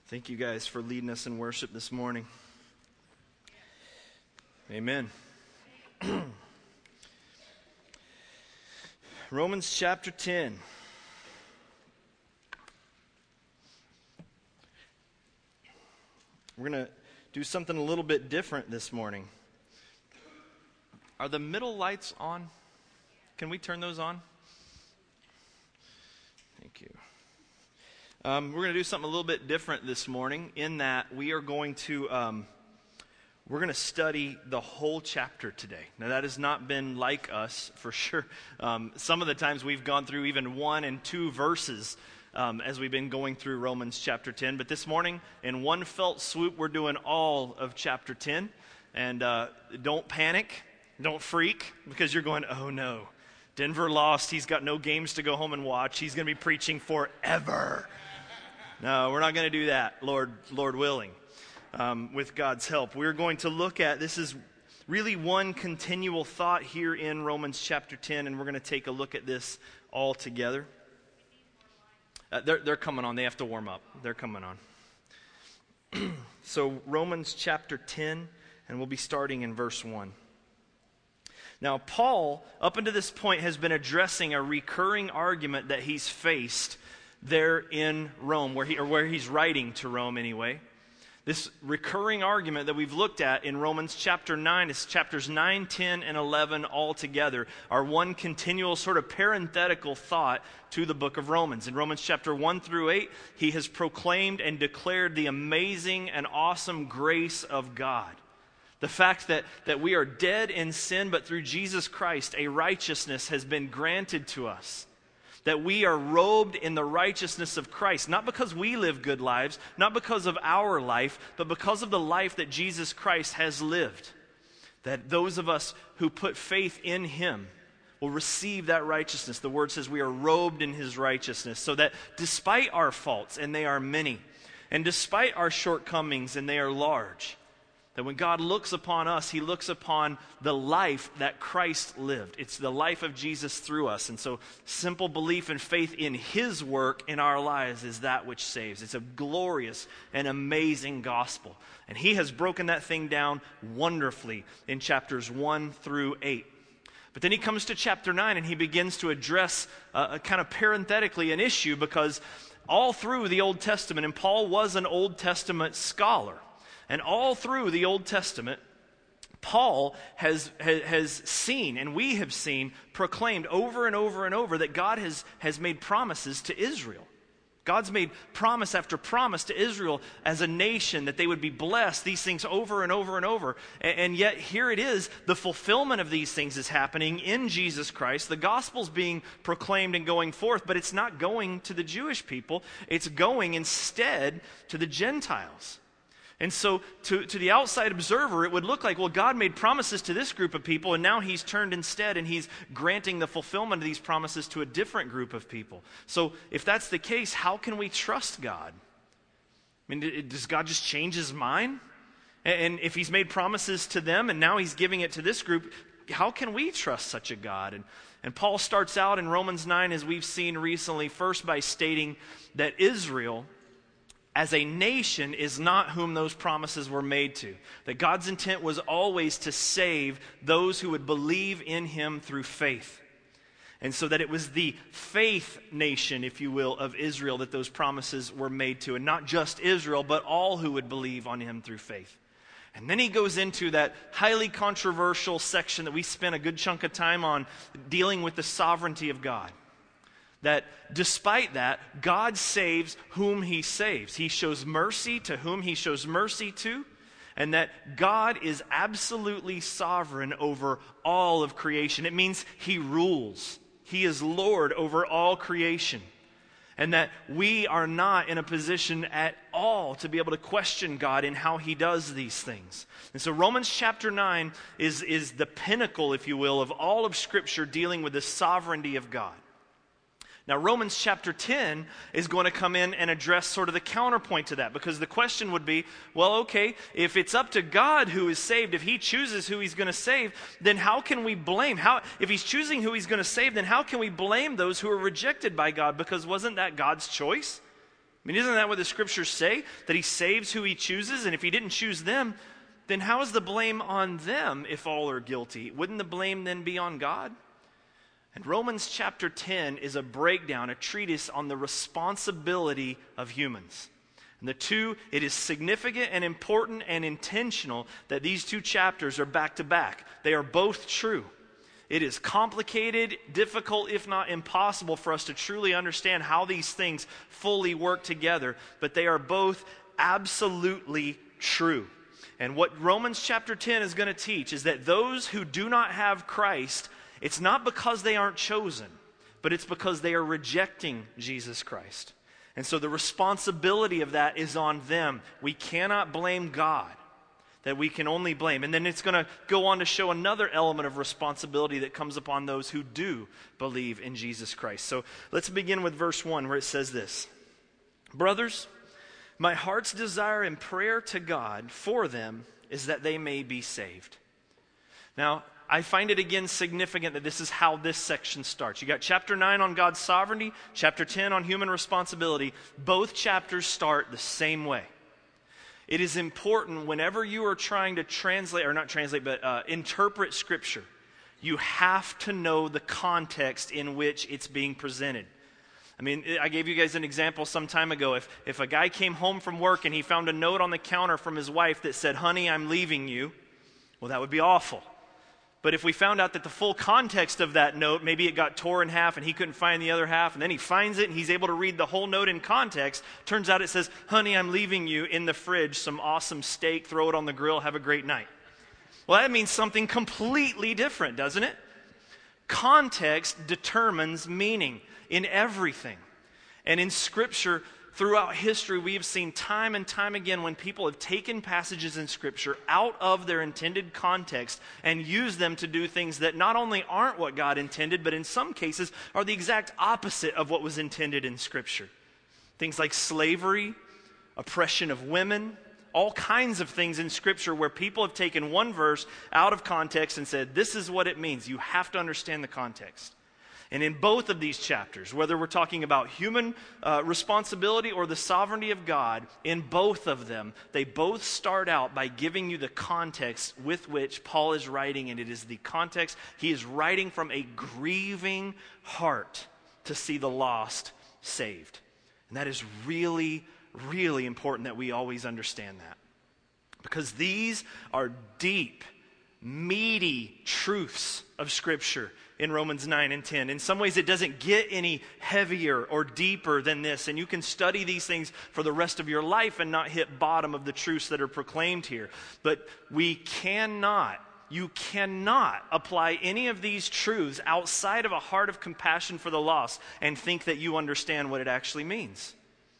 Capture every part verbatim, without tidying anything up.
Thank you guys for leading us in worship this morning. Amen. Romans chapter ten. We're going to do something a little bit different this morning. Are the middle lights on? Can we turn those on? Thank you. Um, we're going to do something a little bit different this morning in that we are going to um, we're going to study the whole chapter today. Now that has not been like us for sure. Um, some of the times we've gone through even one and two verses um, as we've been going through Romans chapter ten. But this morning, in one felt swoop, we're doing all of chapter ten. And uh, don't panic, don't freak, because you're going, oh no, Denver lost. He's got no games to go home and watch. He's going to be preaching forever. No, we're not going to do that, Lord, Lord willing, um, with God's help. We're going to look at, this is really one continual thought here in Romans chapter ten, and we're going to take a look at this all together. Uh, they're, they're coming on. They have to warm up. They're coming on. So Romans chapter ten, and we'll be starting in verse one. Now, Paul, up until this point, has been addressing a recurring argument that he's faced there in Rome, where he or where he's writing to Rome anyway. This recurring argument that we've looked at in Romans chapter nine, is chapters nine, ten, and eleven all together, are one continual sort of parenthetical thought to the book of Romans. In Romans chapter one through eight, he has proclaimed and declared the amazing and awesome grace of God. The fact that, that we are dead in sin, but through Jesus Christ, a righteousness has been granted to us. That we are robed in the righteousness of Christ, not because we live good lives, not because of our life, but because of the life that Jesus Christ has lived. That those of us who put faith in Him will receive that righteousness. The Word says we are robed in His righteousness, so that despite our faults, and they are many, and despite our shortcomings, and they are large, that when God looks upon us, He looks upon the life that Christ lived. It's the life of Jesus through us. And so simple belief and faith in His work in our lives is that which saves. It's a glorious and amazing gospel. And He has broken that thing down wonderfully in chapters one through eight. But then He comes to chapter nine and He begins to address uh, kind of parenthetically an issue, because all through the Old Testament, and Paul was an Old Testament scholar, and all through the Old Testament, Paul has, has has seen, and we have seen, proclaimed over and over and over that God has, has made promises to Israel. God's made promise after promise to Israel as a nation that they would be blessed, these things over and over and over. And, and yet here it is, the fulfillment of these things is happening in Jesus Christ. The gospel's being proclaimed and going forth, but it's not going to the Jewish people. It's going instead to the Gentiles. And so to, to the outside observer, it would look like, well, God made promises to this group of people, and now He's turned instead, and He's granting the fulfillment of these promises to a different group of people. So if that's the case, how can we trust God? I mean, does God just change His mind? And if He's made promises to them, and now He's giving it to this group, how can we trust such a God? And, and Paul starts out in Romans nine, as we've seen recently, first by stating that Israel, as a nation, is not whom those promises were made to. That God's intent was always to save those who would believe in Him through faith. And so that it was the faith nation, if you will, of Israel that those promises were made to. And not just Israel, but all who would believe on Him through faith. And then he goes into that highly controversial section that we spent a good chunk of time on, dealing with the sovereignty of God. That despite that, God saves whom He saves. He shows mercy to whom He shows mercy to, and that God is absolutely sovereign over all of creation. It means He rules. He is Lord over all creation. And that we are not in a position at all to be able to question God in how He does these things. And so Romans chapter nine is, is the pinnacle, if you will, of all of Scripture dealing with the sovereignty of God. Now, Romans chapter ten is going to come in and address sort of the counterpoint to that, because the question would be, well, okay, if it's up to God who is saved, if He chooses who He's going to save, then how can we blame? How, if He's choosing who He's going to save, then how can we blame those who are rejected by God? Because wasn't that God's choice? I I mean, isn't that what the scriptures say? That he saves who he chooses, and if he didn't choose them, then how is the blame on them if all are guilty? Wouldn't the blame then be on God? And Romans chapter ten is a breakdown, a treatise on the responsibility of humans. And the two, it is significant and important and intentional that these two chapters are back to back. They are both true. It is complicated, difficult, if not impossible for us to truly understand how these things fully work together, but they are both absolutely true. And what Romans chapter ten is going to teach is that those who do not have Christ, it's not because they aren't chosen, but it's because they are rejecting Jesus Christ. And so the responsibility of that is on them. We cannot blame God. That we can only blame. And then it's going to go on to show another element of responsibility that comes upon those who do believe in Jesus Christ. So let's begin with verse one where it says this. Brothers, my heart's desire and prayer to God for them is that they may be saved. Now, I find it again significant that this is how this section starts. You got chapter nine on God's sovereignty, chapter ten on human responsibility. Both chapters start the same way. It is important whenever you are trying to translate, or not translate, but uh, interpret Scripture, you have to know the context in which it's being presented. I mean, I gave you guys an example some time ago. If, if a guy came home from work and he found a note on the counter from his wife that said, honey, I'm leaving you, well, that would be awful. But if we found out that the full context of that note, maybe it got tore in half and he couldn't find the other half, and then he finds it and he's able to read the whole note in context, turns out it says, honey, I'm leaving you in the fridge some awesome steak, throw it on the grill, have a great night. Well, that means something completely different, doesn't it? Context determines meaning in everything. And in Scripture, throughout history, we have seen time and time again when people have taken passages in Scripture out of their intended context and used them to do things that not only aren't what God intended, but in some cases are the exact opposite of what was intended in Scripture. Things like slavery, oppression of women, all kinds of things in Scripture where people have taken one verse out of context and said, this is what it means. You have to understand the context. And in both of these chapters, whether we're talking about human uh, responsibility or the sovereignty of God, in both of them, they both start out by giving you the context with which Paul is writing, and it is the context he is writing from a grieving heart to see the lost saved. And that is really, really important that we always understand that. Because these are deep, meaty truths of Scripture in Romans nine and ten. In some ways, it doesn't get any heavier or deeper than this, and you can study these things for the rest of your life and not hit bottom of the truths that are proclaimed here. But we cannot, you cannot apply any of these truths outside of a heart of compassion for the lost and think that you understand what it actually means.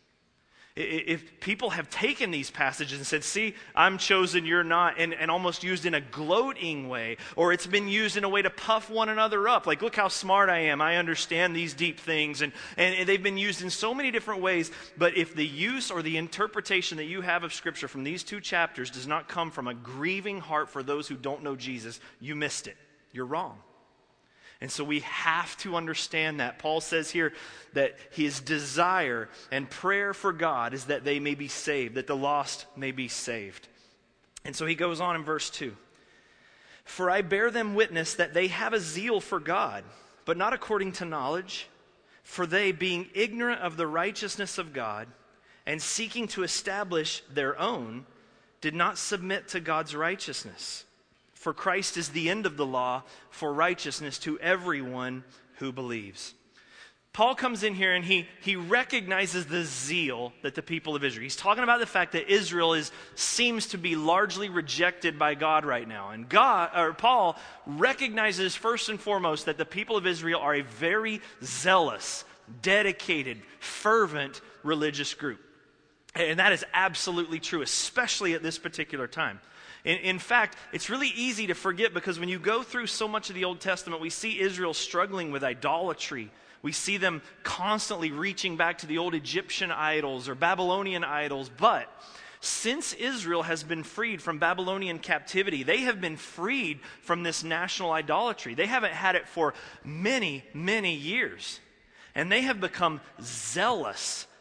If people have taken these passages and said, see, I'm chosen, you're not, and, and almost used in a gloating way, or it's been used in a way to puff one another up, like, look how smart I am, I understand these deep things, and, and they've been used in so many different ways, but if the use or the interpretation that you have of Scripture from these two chapters does not come from a grieving heart for those who don't know Jesus, you missed it. You're wrong. And so we have to understand that. Paul says here that his desire and prayer for God is that they may be saved, that the lost may be saved. And so he goes on in verse two. For I bear them witness that they have a zeal for God, but not according to knowledge. For they, being ignorant of the righteousness of God and seeking to establish their own, did not submit to God's righteousness. For Christ is the end of the law for righteousness to everyone who believes. Paul comes in here and he, he recognizes the zeal that the people of Israel. He's talking about the fact that Israel is seems to be largely rejected by God right now. And God, or Paul recognizes first and foremost that the people of Israel are a very zealous, dedicated, fervent religious group. And that is absolutely true, especially at this particular time. In, in fact, it's really easy to forget because when you go through so much of the Old Testament, we see Israel struggling with idolatry. We see them constantly reaching back to the old Egyptian idols or Babylonian idols. But since Israel has been freed from Babylonian captivity, they have been freed from this national idolatry. They haven't had it for many, many years. And they have become zealous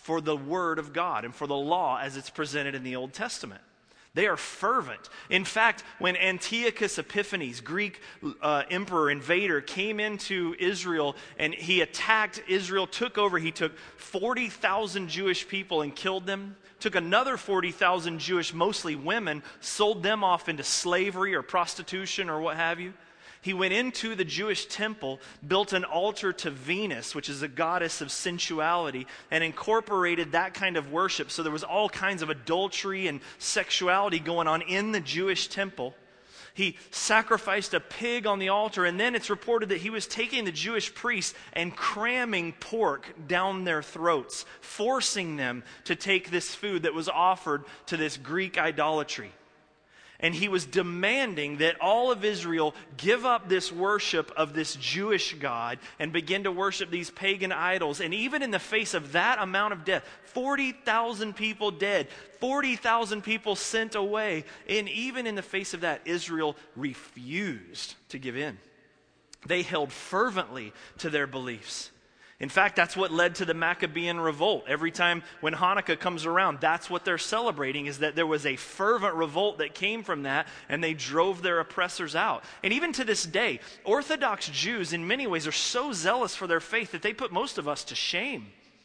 for the Word of God and for the law as it's presented in the Old Testament. They are fervent. In fact, when Antiochus Epiphanes, Greek uh, emperor, invader, came into Israel and he attacked Israel, took over, he took forty thousand Jewish people and killed them, took another forty thousand Jewish, mostly women, sold them off into slavery or prostitution or what have you. He went into the Jewish temple, built an altar to Venus, which is a goddess of sensuality, and incorporated that kind of worship. So there was all kinds of adultery and sexuality going on in the Jewish temple. He sacrificed a pig on the altar, and then it's reported that he was taking the Jewish priests and cramming pork down their throats, forcing them to take this food that was offered to this Greek idolatry. And he was demanding that all of Israel give up this worship of this Jewish God and begin to worship these pagan idols. And even in the face of that amount of death, forty thousand people dead, forty thousand people sent away, and even in the face of that, Israel refused to give in. They held fervently to their beliefs. In fact, that's what led to the Maccabean revolt. Every time when Hanukkah comes around, that's what they're celebrating, is that there was a fervent revolt that came from that, and they drove their oppressors out. And even to this day, Orthodox Jews in many ways are so zealous for their faith that they put most of us to shame.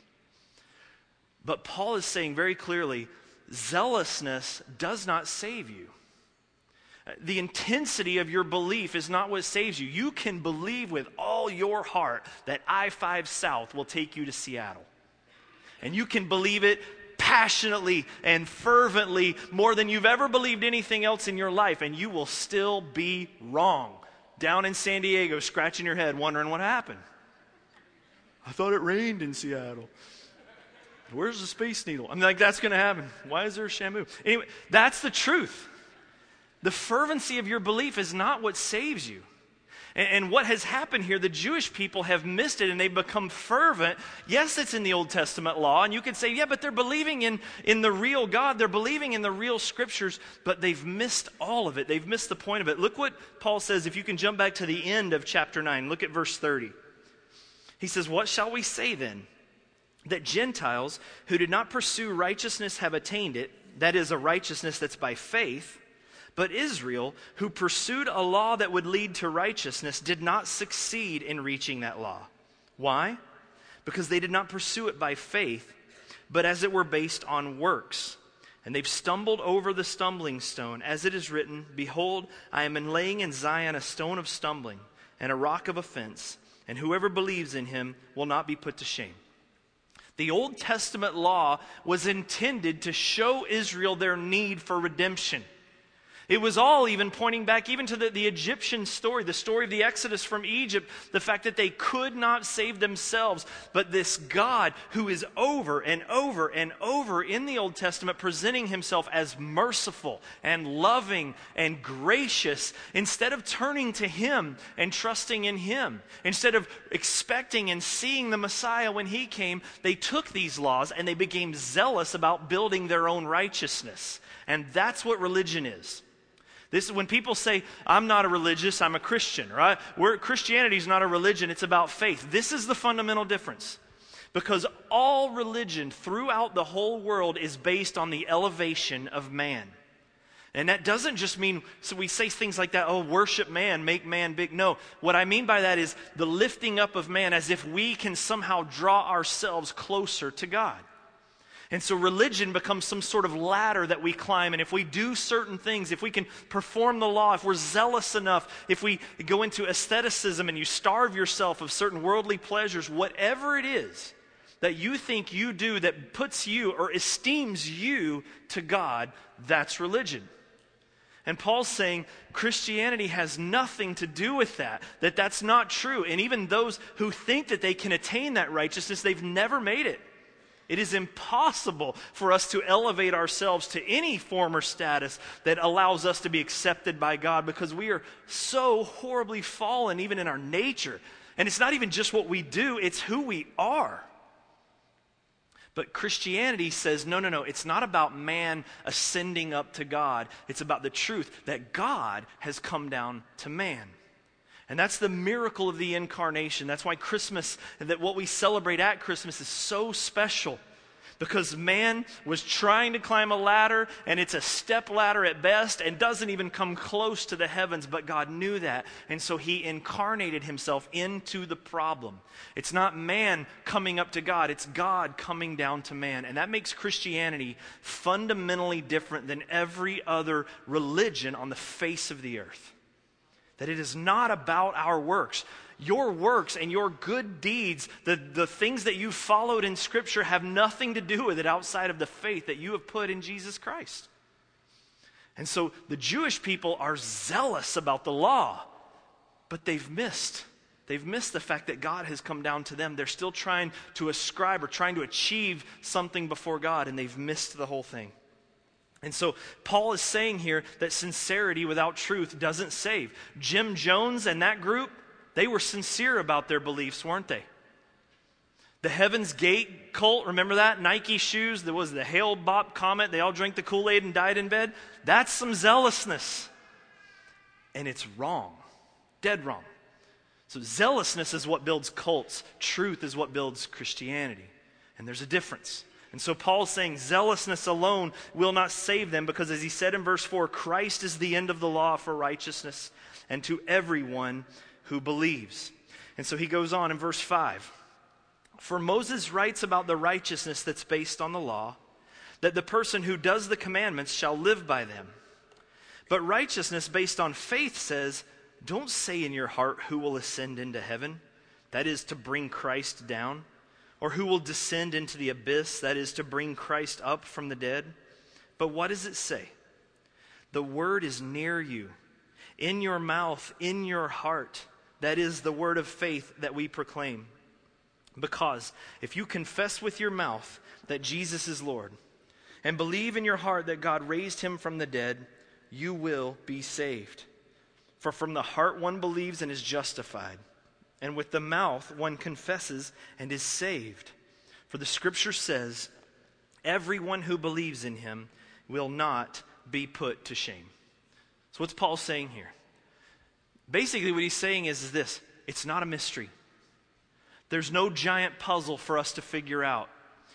But Paul is saying very clearly, zealousness does not save you. The intensity of your belief is not what saves you. You can believe with all your heart that I five South will take you to Seattle. And you can believe it passionately and fervently more than you've ever believed anything else in your life, and you will still be wrong. Down in San Diego, scratching your head, wondering what happened. I thought it rained in Seattle. Where's the Space Needle? I'm like, that's going to happen. Why is there a Shamu? Anyway, that's the truth. The fervency of your belief is not what saves you. And, and what has happened here, the Jewish people have missed it and they've become fervent. Yes, it's in the Old Testament law, and you could say, yeah, but they're believing in, in the real God. They're believing in the real scriptures, but they've missed all of it. They've missed the point of it. Look what Paul says, if you can jump back to the end of chapter nine. Look at verse thirty. He says, what shall we say then? That Gentiles who did not pursue righteousness have attained it, that is, a righteousness that's by faith. But Israel, who pursued a law that would lead to righteousness, did not succeed in reaching that law. Why? Because they did not pursue it by faith, but as it were based on works. And they've stumbled over the stumbling stone, as it is written, behold, I am laying in Zion a stone of stumbling and a rock of offense, and whoever believes in him will not be put to shame. The Old Testament law was intended to show Israel their need for redemption. It was all even pointing back even to the, the Egyptian story, the story of the Exodus from Egypt, the fact that they could not save themselves. But this God who is over and over and over in the Old Testament presenting himself as merciful and loving and gracious, instead of turning to him and trusting in him, instead of expecting and seeing the Messiah when he came, they took these laws and they became zealous about building their own righteousness. And that's what religion is. This is when people say, I'm not a religious, I'm a Christian, right? We're, Christianity is not a religion, it's about faith. This is the fundamental difference. Because all religion throughout the whole world is based on the elevation of man. And that doesn't just mean, so we say things like that, oh, worship man, make man big. No, what I mean by that is the lifting up of man as if we can somehow draw ourselves closer to God. And so religion becomes some sort of ladder that we climb. And if we do certain things, if we can perform the law, if we're zealous enough, if we go into aestheticism and you starve yourself of certain worldly pleasures, whatever it is that you think you do that puts you or esteems you to God, that's religion. And Paul's saying Christianity has nothing to do with that, that that's not true. And even those who think that they can attain that righteousness, they've never made it. It is impossible for us to elevate ourselves to any form or status that allows us to be accepted by God, because we are so horribly fallen even in our nature. And it's not even just what we do, it's who we are. But Christianity says, no, no, no, it's not about man ascending up to God. It's about the truth that God has come down to man. And that's the miracle of the incarnation. That's why Christmas, that what we celebrate at Christmas is so special. Because man was trying to climb a ladder, and it's a step ladder at best, and doesn't even come close to the heavens, but God knew that, and so he incarnated himself into the problem. It's not man coming up to God, it's God coming down to man. And that makes Christianity fundamentally different than every other religion on the face of the earth. That it is not about our works. Your works and your good deeds, the, the things that you followed in Scripture, have nothing to do with it outside of the faith that you have put in Jesus Christ. And so the Jewish people are zealous about the law, but they've missed. They've missed the fact that God has come down to them. They're still trying to ascribe or trying to achieve something before God, and they've missed the whole thing. And so Paul is saying here that sincerity without truth doesn't save. Jim Jones and that group, they were sincere about their beliefs, weren't they? The Heaven's Gate cult, remember that? Nike shoes, there was the Hale-Bopp comet, they all drank the Kool-Aid and died in bed. That's some zealousness. And it's wrong. Dead wrong. So zealousness is what builds cults. Truth is what builds Christianity. And there's a difference. And so Paul's saying zealousness alone will not save them, because as he said in verse four, Christ is the end of the law for righteousness and to everyone who believes. And so he goes on in verse five. For Moses writes about the righteousness that's based on the law, that the person who does the commandments shall live by them. But righteousness based on faith says, don't say in your heart who will ascend into heaven, that is to bring Christ down, or who will descend into the abyss, that is to bring Christ up from the dead. But what does it say? The word is near you, in your mouth, in your heart. That is the word of faith that we proclaim. Because if you confess with your mouth that Jesus is Lord, and believe in your heart that God raised him from the dead, you will be saved. For from the heart one believes and is justified, and with the mouth one confesses and is saved. For the Scripture says, everyone who believes in him will not be put to shame. So what's Paul saying here? Basically what he's saying is, is this: it's not a mystery. There's no giant puzzle for us to figure out.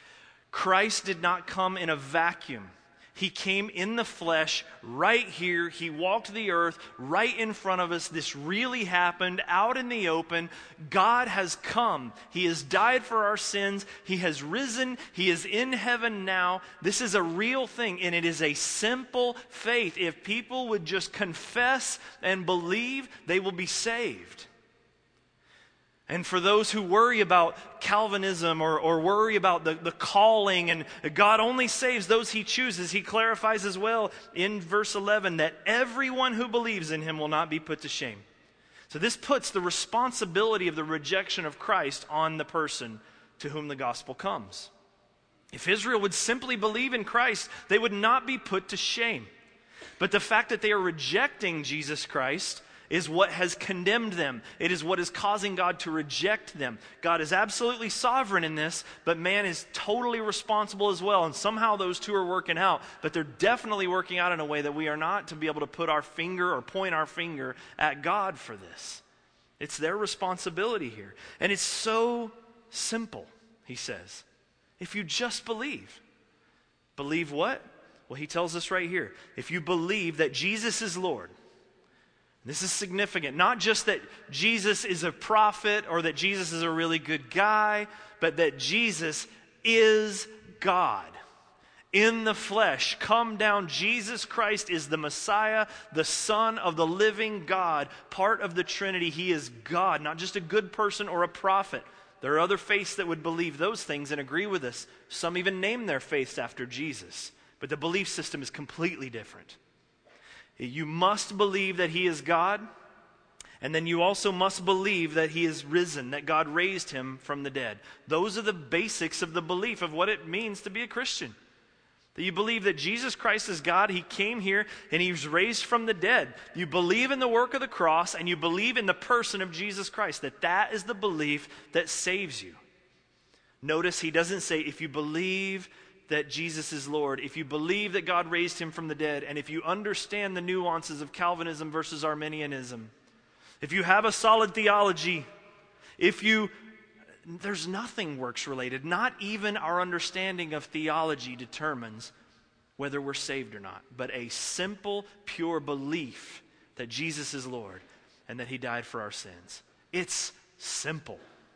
Christ did not come in a vacuum. He came in the flesh right here. He walked the earth right in front of us. This really happened out in the open. God has come. He has died for our sins. He has risen. He is in heaven now. This is a real thing, and it is a simple faith. If people would just confess and believe, they will be saved. And for those who worry about Calvinism or, or worry about the, the calling and God only saves those he chooses, he clarifies as well in verse eleven that everyone who believes in him will not be put to shame. So this puts the responsibility of the rejection of Christ on the person to whom the gospel comes. If Israel would simply believe in Christ, they would not be put to shame. But the fact that they are rejecting Jesus Christ is what has condemned them. It is what is causing God to reject them. God is absolutely sovereign in this, but man is totally responsible as well. And somehow those two are working out, but they're definitely working out in a way that we are not to be able to put our finger or point our finger at God for this. It's their responsibility here. And it's so simple, he says. If you just believe. Believe what? Well, he tells us right here. If you believe that Jesus is Lord. This is significant. Not just that Jesus is a prophet or that Jesus is a really good guy, but that Jesus is God. In the flesh, come down. Jesus Christ is the Messiah, the Son of the living God, part of the Trinity. He is God, not just a good person or a prophet. There are other faiths that would believe those things and agree with us. Some even name their faiths after Jesus. But the belief system is completely different. You must believe that he is God, and then you also must believe that he is risen, that God raised him from the dead. Those are the basics of the belief of what it means to be a Christian. That you believe that Jesus Christ is God, he came here, and he was raised from the dead. You believe in the work of the cross, and you believe in the person of Jesus Christ, that that is the belief that saves you. Notice he doesn't say, if you believe that Jesus is Lord, if you believe that God raised him from the dead, and if you understand the nuances of Calvinism versus Arminianism, if you have a solid theology, if you there's nothing works related. Not even our understanding of theology determines whether we're saved or not, but a simple, pure belief that Jesus is Lord and that he died for our sins. It's simple.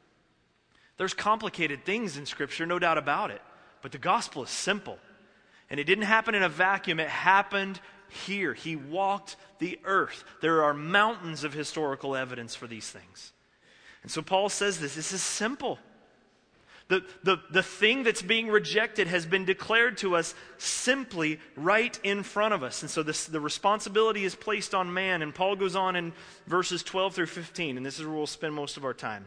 There's complicated things in Scripture, no doubt about it, but the gospel is simple. And it didn't happen in a vacuum, it happened here. He walked the earth. There are mountains of historical evidence for these things. And so Paul says this, this is simple. The, the, the thing that's being rejected has been declared to us simply right in front of us. And so this, the responsibility is placed on man. And Paul goes on in verses twelve through fifteen, and this is where we'll spend most of our time.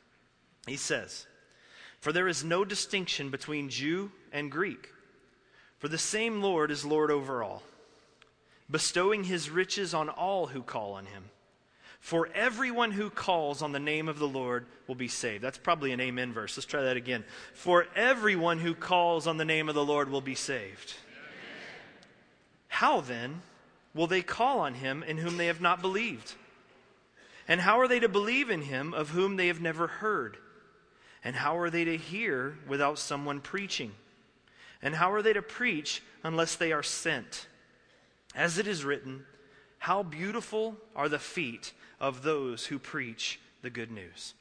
He says, "For there is no distinction between Jew and Greek, for the same Lord is Lord over all, bestowing his riches on all who call on him. For everyone who calls on the name of the Lord will be saved." That's probably an amen verse. Let's try that again. For everyone who calls on the name of the Lord will be saved. Amen. How then will they call on him in whom they have not believed? And how are they to believe in him of whom they have never heard? And how are they to hear without someone preaching? And how are they to preach unless they are sent? As it is written, how beautiful are the feet of those who preach the good news.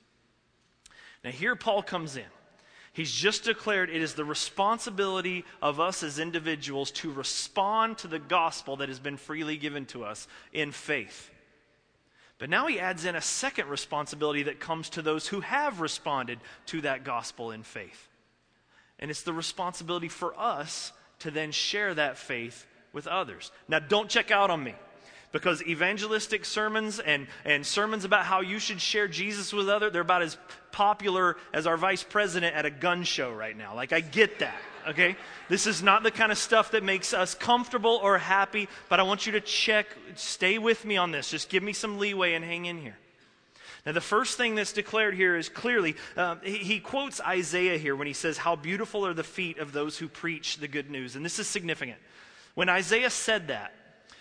Now here Paul comes in. He's just declared it is the responsibility of us as individuals to respond to the gospel that has been freely given to us in faith. But now he adds in a second responsibility that comes to those who have responded to that gospel in faith. And it's the responsibility for us to then share that faith with others. Now don't check out on me, because evangelistic sermons and, and sermons about how you should share Jesus with others, they're about as popular as our vice president at a gun show right now. Like, I get that, okay? This is not the kind of stuff that makes us comfortable or happy, but I want you to check, stay with me on this. Just give me some leeway and hang in here. Now, the first thing that's declared here is clearly, uh, he, he quotes Isaiah here when he says, how beautiful are the feet of those who preach the good news. And this is significant. When Isaiah said that,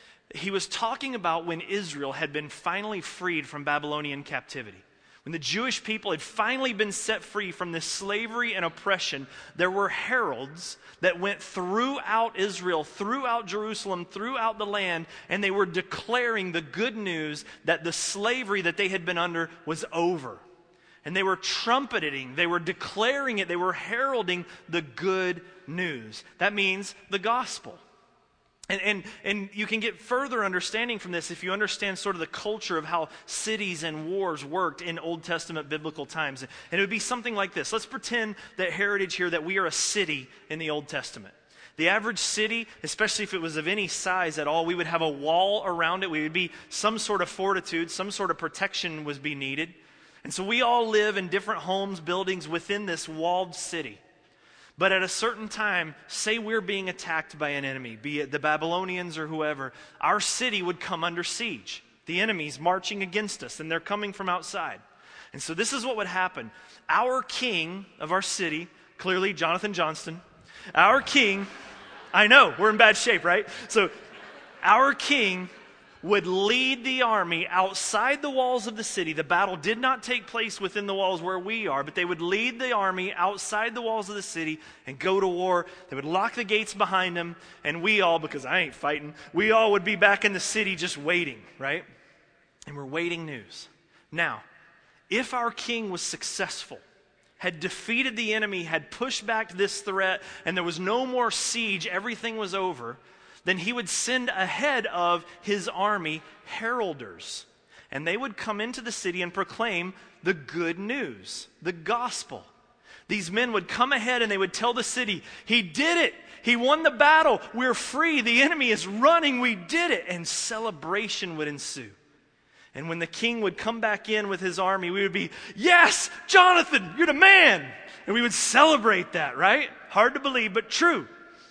he was talking about when Israel had been finally freed from Babylonian captivity. When the Jewish people had finally been set free from this slavery and oppression, there were heralds that went throughout Israel, throughout Jerusalem, throughout the land, and they were declaring the good news that the slavery that they had been under was over. And they were trumpeting, they were declaring it, they were heralding the good news. That means the gospel. And, and and you can get further understanding from this if you understand sort of the culture of how cities and wars worked in Old Testament biblical times. And it would be something like this. Let's pretend that Heritage here, that we are a city in the Old Testament. The average city, especially if it was of any size at all, we would have a wall around it. We would be some sort of fortitude, some sort of protection was be needed. And so we all live in different homes, buildings within this walled city. But at a certain time, say we're being attacked by an enemy, be it the Babylonians or whoever, our city would come under siege. The enemy's marching against us, and they're coming from outside. And so this is what would happen. Our king of our city, clearly Jonathan Johnston, our king, I know, we're in bad shape, right? So our king would lead the army outside the walls of the city. The battle did not take place within the walls where we are, but they would lead the army outside the walls of the city and go to war. They would lock the gates behind them, and we all, because I ain't fighting, we all would be back in the city just waiting, right? And we're waiting news. Now, if our king was successful, had defeated the enemy, had pushed back this threat, and there was no more siege, everything was over, then he would send ahead of his army heralders. And they would come into the city and proclaim the good news, the gospel. These men would come ahead and they would tell the city, he did it. He won the battle. We're free. The enemy is running. We did it. And celebration would ensue. And when the king would come back in with his army, we would be, yes, Jonathan, you're the man. And we would celebrate that, right? Hard to believe, but true.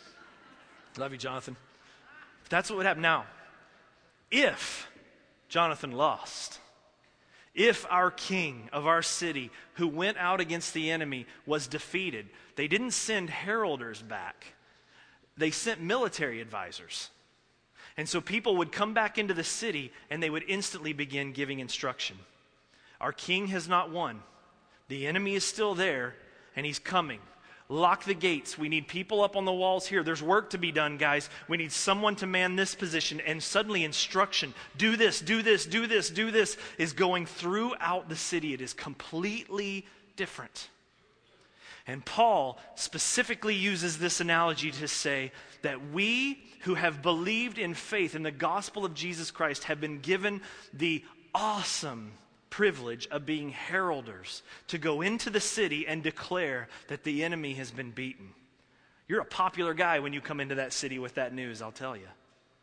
Love you, Jonathan. That's what would happen. Now, if Jonathan lost, if our king of our city who went out against the enemy was defeated, they didn't send heralders back. They sent military advisors. And so people would come back into the city and they would instantly begin giving instruction. Our king has not won, The enemy is still there, and he's coming. Lock the gates. We need people up on the walls here. There's work to be done, guys. We need someone to man this position. And suddenly instruction, do this, do this, do this, do this, is going throughout the city. It is completely different. And Paul specifically uses this analogy to say that we who have believed in faith in the gospel of Jesus Christ have been given the awesome privilege of being heralders to go into the city and declare that the enemy has been beaten. You're a popular guy when you come into that city with that news, I'll tell you.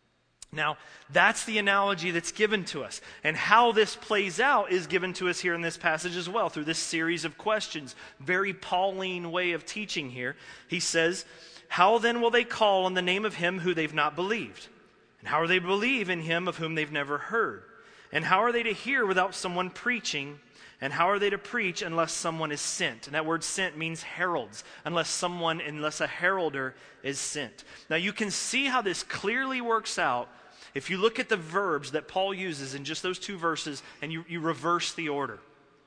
Now, that's the analogy that's given to us. And how this plays out is given to us here in this passage as well, through this series of questions. Very Pauline way of teaching here. He says, how then will they call on the name of him who they've not believed? And how are they to believe in him of whom they've never heard? And how are they to hear without someone preaching? And how are they to preach unless someone is sent? And that word sent means heralds, unless someone, unless a heralder is sent. Now you can see how this clearly works out if you look at the verbs that Paul uses in just those two verses and you, you reverse the order.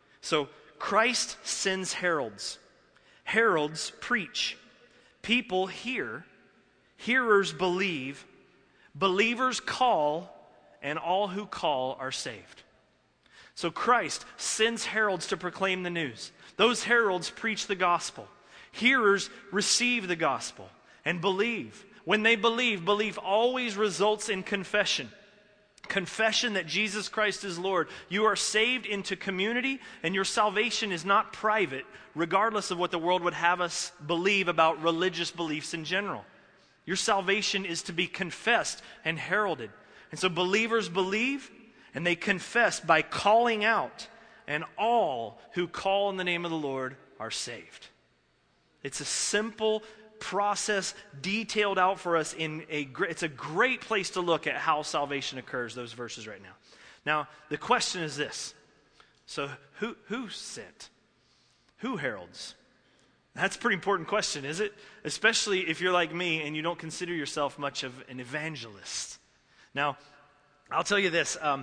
So Christ sends heralds. Heralds preach. People hear. Hearers believe. Believers call. And all who call are saved. So Christ sends heralds to proclaim the news. Those heralds preach the gospel. Hearers receive the gospel and believe. When they believe, belief always results in confession. Confession that Jesus Christ is Lord. You are saved into community, and your salvation is not private, regardless of what the world would have us believe about religious beliefs in general. Your salvation is to be confessed and heralded. And so believers believe, and they confess by calling out, and all who call in the name of the Lord are saved. It's a simple process detailed out for us in a great, it's a great place to look at how salvation occurs, those verses right now. Now, the question is this. So who, who sent? Who heralds? That's a pretty important question, is it? Especially if you're like me and you don't consider yourself much of an evangelist. Now, I'll tell you this, um,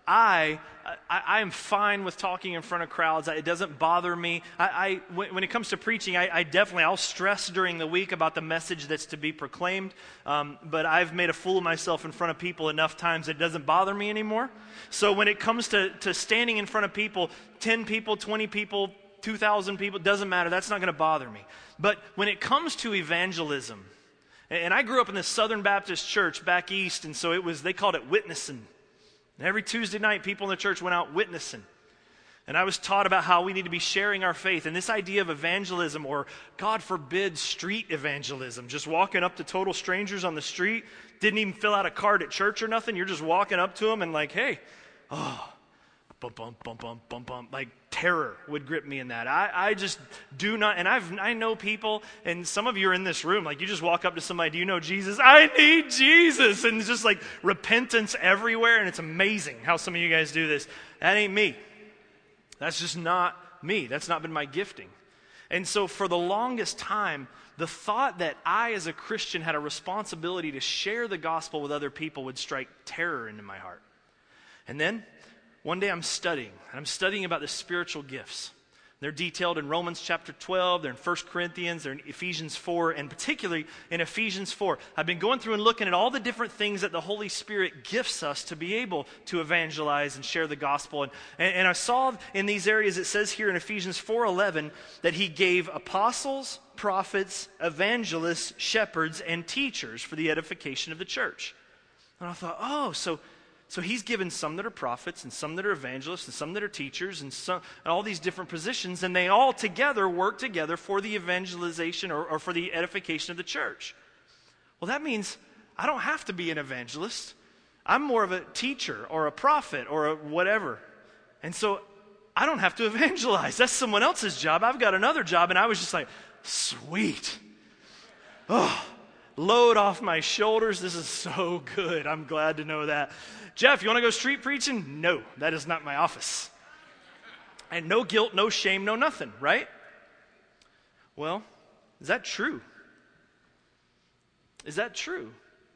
I, I I am fine with talking in front of crowds. It doesn't bother me. I, I when, when it comes to preaching, I, I definitely, I'll stress during the week about the message that's to be proclaimed, um, but I've made a fool of myself in front of people enough times that it doesn't bother me anymore. So when it comes to, to standing in front of people, ten people, twenty people, two thousand people, it doesn't matter. That's not going to bother me. But when it comes to evangelism, and I grew up in the Southern Baptist church back east, and so it was, they called it witnessing. And every Tuesday night, people in the church went out witnessing. And I was taught about how we need to be sharing our faith. And this idea of evangelism, or God forbid, street evangelism, just walking up to total strangers on the street, didn't even fill out a card at church or nothing. You're just walking up to them and like, hey, oh, bump, bump, bump, bump, bump, bump. Like terror would grip me in that. I, I just do not, and I've, I know people, and some of you are in this room, like you just walk up to somebody, do you know Jesus? I need Jesus. And it's just like repentance everywhere, and it's amazing how some of you guys do this. That ain't me. That's just not me. That's not been my gifting. And so for the longest time, the thought that I as a Christian had a responsibility to share the gospel with other people would strike terror into my heart. And then one day I'm studying, and I'm studying about the spiritual gifts. They're detailed in Romans chapter twelve, they're in First Corinthians, they're in Ephesians four, and particularly in Ephesians four. I've been going through and looking at all the different things that the Holy Spirit gifts us to be able to evangelize and share the gospel. And, and, and I saw in these areas, it says here in Ephesians four eleven, that he gave apostles, prophets, evangelists, shepherds, and teachers for the edification of the church. And I thought, oh, so... So he's given some that are prophets and some that are evangelists and some that are teachers and, some, and all these different positions, and they all together work together for the evangelization or, or for the edification of the church. Well, that means I don't have to be an evangelist. I'm more of a teacher or a prophet or a whatever. And so I don't have to evangelize. That's someone else's job. I've got another job, and I was just like, sweet. Oh, load off my shoulders. This is so good. I'm glad to know that. Jeff, you want to go street preaching? No, that is not my office. And no guilt, no shame, no nothing, right? Well, is that true? Is that true?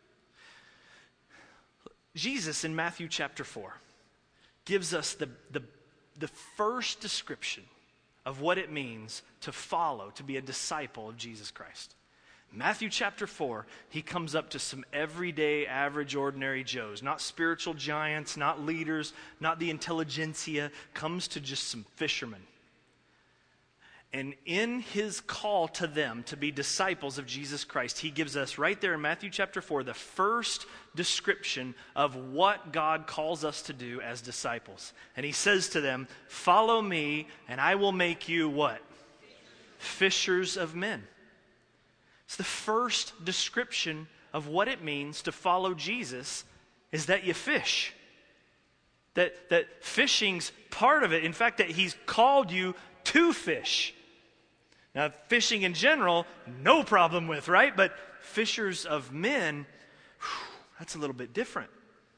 Jesus in Matthew chapter four gives us the, the, the first description of what it means to follow, to be a disciple of Jesus Christ. Matthew chapter four, he comes up to some everyday, average, ordinary Joes, not spiritual giants, not leaders, not the intelligentsia, comes to just some fishermen. And in his call to them to be disciples of Jesus Christ, he gives us right there in Matthew chapter four, the first description of what God calls us to do as disciples. And he says to them, "Follow me, and I will make you" what? Fishers of men. It's the first description of what it means to follow Jesus is that you fish. That, that fishing's part of it. In fact, that he's called you to fish. Now, fishing in general, no problem with, right? But fishers of men, whew, that's a little bit different.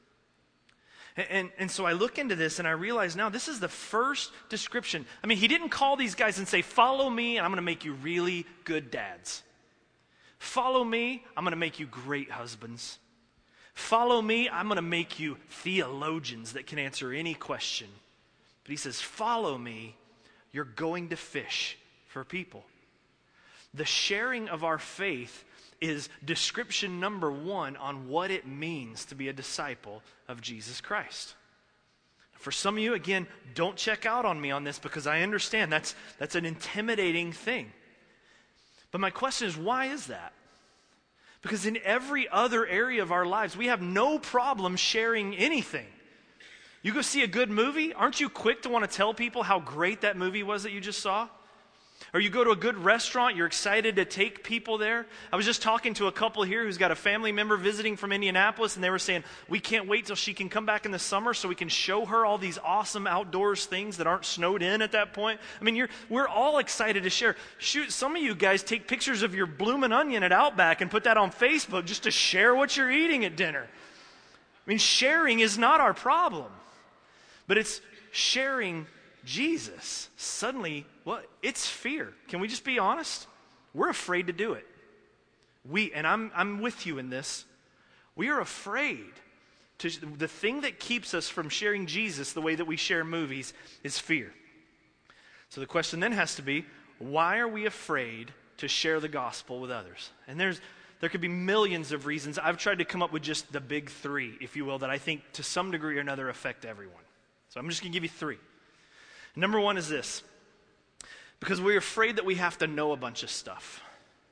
And, and, and so I look into this and I realize now this is the first description. I mean, he didn't call these guys and say, "Follow me and I'm going to make you really good dads. Follow me, I'm going to make you great husbands. Follow me, I'm going to make you theologians that can answer any question." But he says, "Follow me, you're going to fish for people." The sharing of our faith is description number one on what it means to be a disciple of Jesus Christ. For some of you, again, don't check out on me on this because I understand that's, that's an intimidating thing. But my question is, why is that? Because in every other area of our lives, we have no problem sharing anything. You go see a good movie, aren't you quick to want to tell people how great that movie was that you just saw? Or you go to a good restaurant, you're excited to take people there. I was just talking to a couple here who's got a family member visiting from Indianapolis, and they were saying, "We can't wait till she can come back in the summer so we can show her all these awesome outdoors things that aren't snowed in at that point." I mean, you're, we're all excited to share. Shoot, some of you guys take pictures of your bloomin' onion at Outback and put that on Facebook just to share what you're eating at dinner. I mean, sharing is not our problem, but it's sharing Jesus. Suddenly, well, it's fear. Can we just be honest? We're afraid to do it. We, and I'm I'm with you in this. We are afraid to, the thing that keeps us from sharing Jesus the way that we share movies is fear. So the question then has to be, why are we afraid to share the gospel with others? And there's there could be millions of reasons. I've tried to come up with just the big three, if you will, that I think to some degree or another affect everyone. So I'm just going to give you three. Number one is this. Because we're afraid that we have to know a bunch of stuff.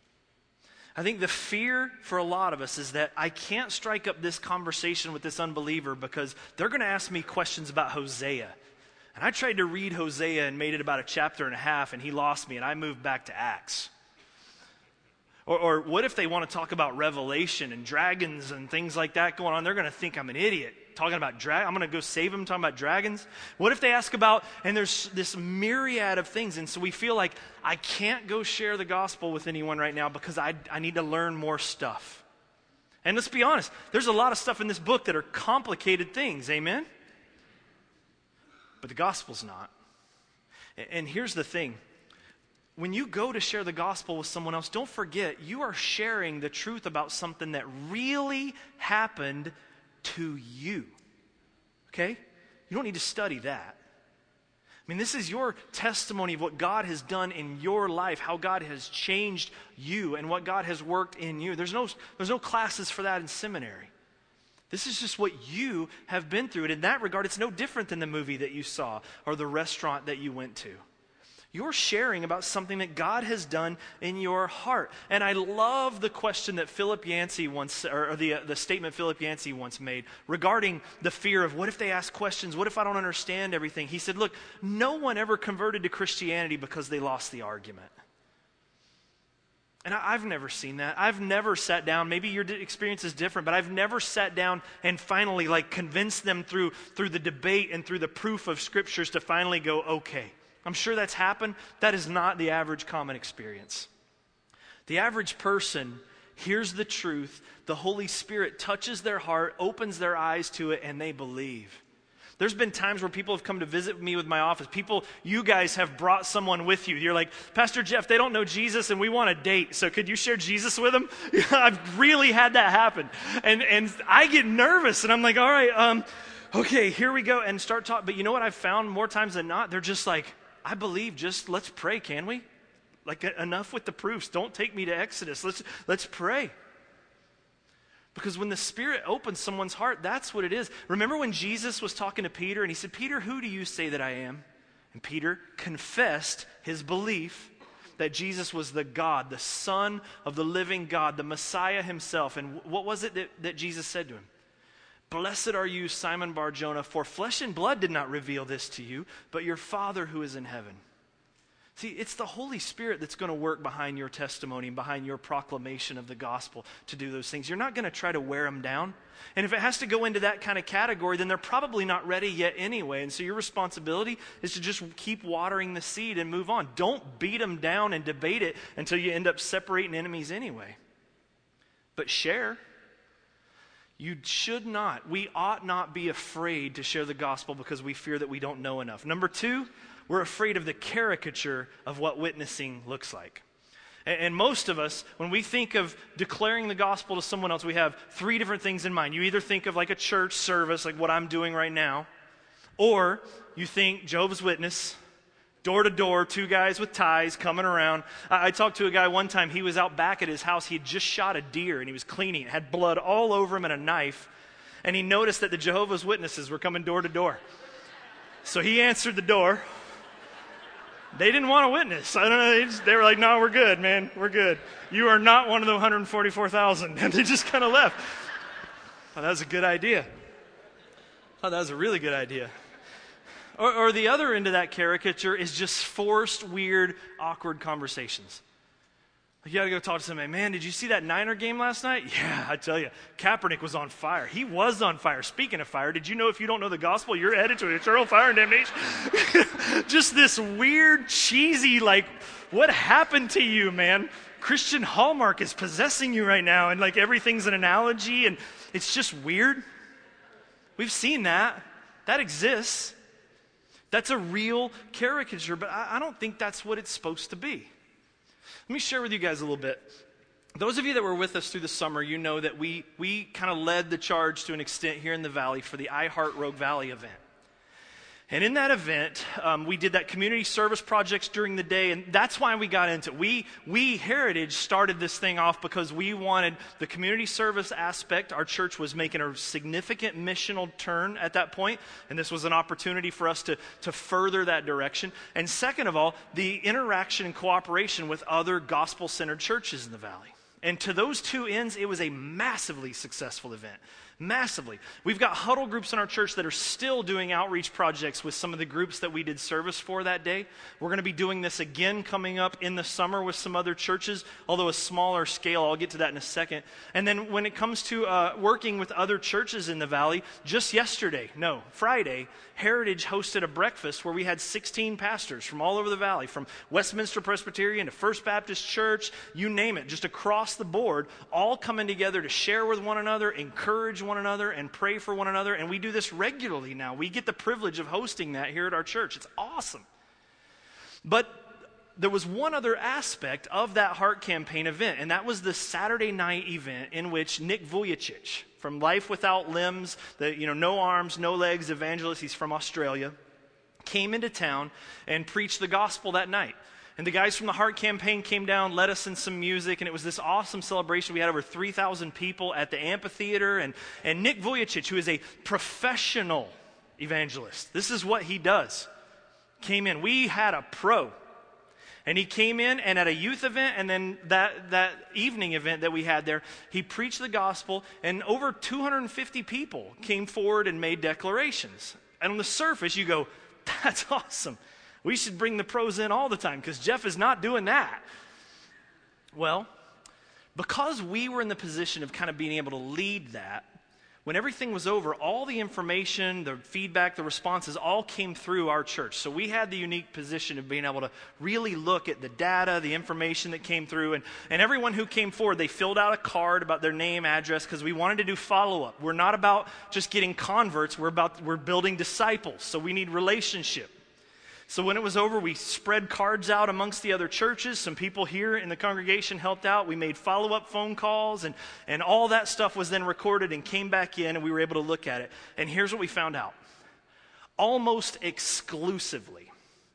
I think the fear for a lot of us is that I can't strike up this conversation with this unbeliever because they're going to ask me questions about Hosea. And I tried to read Hosea and made it about a chapter and a half, and he lost me, and I moved back to Acts. Or, or what if they want to talk about Revelation and dragons and things like that going on? They're going to think I'm an idiot. Talking about drag, I'm going to go save them talking about dragons. What if they ask about, and there's this myriad of things, and so we feel like I can't go share the gospel with anyone right now because I, I need to learn more stuff. And let's be honest, there's a lot of stuff in this book that are complicated things, amen? But the gospel's not. And here's the thing. When you go to share the gospel with someone else, don't forget you are sharing the truth about something that really happened to you. Okay? You don't need to study that. I mean, this is your testimony of what God has done in your life, how God has changed you and what God has worked in you. There's no, there's no classes for that in seminary. This is just what you have been through. And in that regard, it's no different than the movie that you saw or the restaurant that you went to. You're sharing about something that God has done in your heart. And I love the question that Philip Yancey once, or the, the statement Philip Yancey once made regarding the fear of what if they ask questions? What if I don't understand everything? He said, look, no one ever converted to Christianity because they lost the argument. And I, I've never seen that. I've never sat down, maybe your experience is different, but I've never sat down and finally like convinced them through, through the debate and through the proof of scriptures to finally go, okay. I'm sure that's happened. That is not the average common experience. The average person hears the truth, the Holy Spirit touches their heart, opens their eyes to it, and they believe. There's been times where people have come to visit me with my office. People, you guys have brought someone with you. You're like, Pastor Jeff, they don't know Jesus and we want a date, so could you share Jesus with them? I've really had that happen. And and I get nervous and I'm like, all right, um, okay, here we go, and start talking. But you know what I've found more times than not? They're just like, I believe, just let's pray, can we? Like, enough with the proofs. Don't take me to Exodus. Let's, let's pray. Because when the Spirit opens someone's heart, that's what it is. Remember when Jesus was talking to Peter and he said, Peter, who do you say that I am? And Peter confessed his belief that Jesus was the God, the Son of the living God, the Messiah himself. And what was it that, that Jesus said to him? Blessed are you, Simon Bar-Jonah, for flesh and blood did not reveal this to you, but your Father who is in heaven. See, it's the Holy Spirit that's going to work behind your testimony and behind your proclamation of the gospel to do those things. You're not going to try to wear them down. And if it has to go into that kind of category, then they're probably not ready yet anyway. And so your responsibility is to just keep watering the seed and move on. Don't beat them down and debate it until you end up separating enemies anyway. But share. You should not, we ought not be afraid to share the gospel because we fear that we don't know enough. Number two, we're afraid of the caricature of what witnessing looks like. And, and most of us, when we think of declaring the gospel to someone else, we have three different things in mind. You either think of like a church service, like what I'm doing right now, or you think Jehovah's Witness, door to door, two guys with ties coming around. I, I talked to a guy one time, he was out back at his house, he had just shot a deer and he was cleaning it, had blood all over him and a knife, and he noticed that the Jehovah's Witnesses were coming door to door. So he answered the door. They didn't want to witness. I don't know. They, just, they were like, no, we're good, man. We're good. You are not one of the one hundred forty-four thousand. And they just kind of left. Oh, that was a good idea. Oh, that was a really good idea. Or, or the other end of that caricature is just forced, weird, awkward conversations. You got to go talk to somebody. Man, did you see that Niner game last night? Yeah, I tell you, Kaepernick was on fire. He was on fire. Speaking of fire, did you know if you don't know the gospel, you're headed to eternal fire and damnation? Just this weird, cheesy, like, what happened to you, man? Christian Hallmark is possessing you right now, and like everything's an analogy, and it's just weird. We've seen that. That exists. That's a real caricature, but I, I don't think that's what it's supposed to be. Let me share with you guys a little bit. Those of you that were with us through the summer, you know that we we kind of led the charge to an extent here in the Valley for the I Heart Rogue Valley event. And in that event, um, we did that community service projects during the day, and that's why we got into it. We, we, Heritage, started this thing off because we wanted the community service aspect. Our church was making a significant missional turn at that point, and this was an opportunity for us to, to further that direction. And second of all, the interaction and cooperation with other gospel-centered churches in the Valley. And to those two ends, it was a massively successful event. Massively. We've got huddle groups in our church that are still doing outreach projects with some of the groups that we did service for that day. We're going to be doing this again coming up in the summer with some other churches, although a smaller scale. I'll get to that in a second. And then when it comes to uh, working with other churches in the Valley, just yesterday, no, Friday, Heritage hosted a breakfast where we had sixteen pastors from all over the Valley, from Westminster Presbyterian to First Baptist Church, you name it, just across the board, all coming together to share with one another, encourage one another, and pray for one another. And we do this regularly now. We get the privilege of hosting that here at our church. It's awesome. But there was one other aspect of that Heart Campaign event, and that was the Saturday night event in which Nick Vujicic from Life Without Limbs, the you know no arms, no legs evangelist, he's from Australia, came into town and preached the gospel that night. And the guys from the Heart Campaign came down, led us in some music, and it was this awesome celebration. We had over three thousand people at the amphitheater, and, and Nick Vujicic, who is a professional evangelist, this is what he does, came in. We had a pro. And he came in, and at a youth event, and then that, that evening event that we had there, he preached the gospel, and over two hundred fifty people came forward and made declarations. And on the surface, you go, that's awesome. We should bring the pros in all the time, because Jeff is not doing that. Well, because we were in the position of kind of being able to lead that, when everything was over, all the information, the feedback, the responses all came through our church. So we had the unique position of being able to really look at the data, the information that came through. And, and everyone who came forward, they filled out a card about their name, address, because we wanted to do follow-up. We're not about just getting converts. We're about we're building disciples. So we need relationship. So when it was over, we spread cards out amongst the other churches. Some people here in the congregation helped out. We made follow-up phone calls, and, and all that stuff was then recorded and came back in, and we were able to look at it. And here's what we found out. Almost exclusively,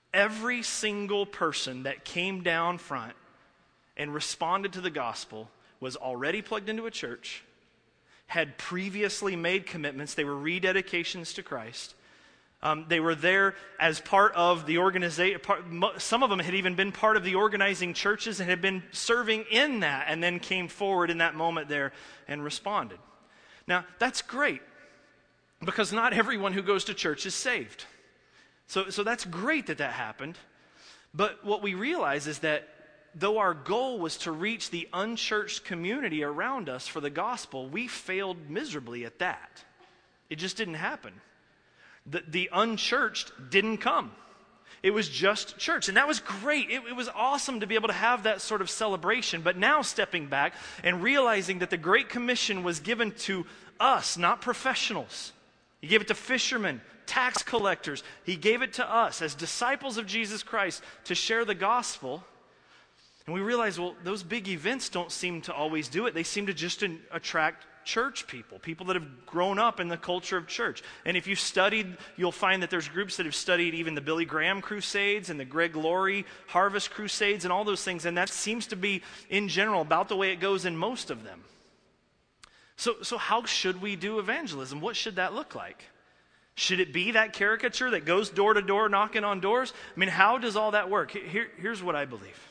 Every single person that came down front and responded to the gospel was already plugged into a church, had previously made commitments. They were rededications to Christ. Um, they were there as part of the organization. Some of them had even been part of the organizing churches and had been serving in that, and then came forward in that moment there and responded. Now, that's great, because not everyone who goes to church is saved. So, so that's great that that happened. But what we realize is that though our goal was to reach the unchurched community around us for the gospel, we failed miserably at that. It just didn't happen. The, the unchurched didn't come. It was just church. And that was great. It, it was awesome to be able to have that sort of celebration. But now stepping back and realizing that the Great Commission was given to us, not professionals. He gave it to fishermen, tax collectors. He gave it to us as disciples of Jesus Christ to share the gospel. And we realize, well, those big events don't seem to always do it. They seem to just in, attract church people, people that have grown up in the culture of church. And if you've studied, you'll find that there's groups that have studied even the Billy Graham Crusades and the Greg Laurie Harvest Crusades and all those things, and that seems to be, in general, about the way it goes in most of them. So, so how should we do evangelism? What should that look like? Should it be that caricature that goes door to door knocking on doors? I mean, how does all that work? Here, here's what I believe.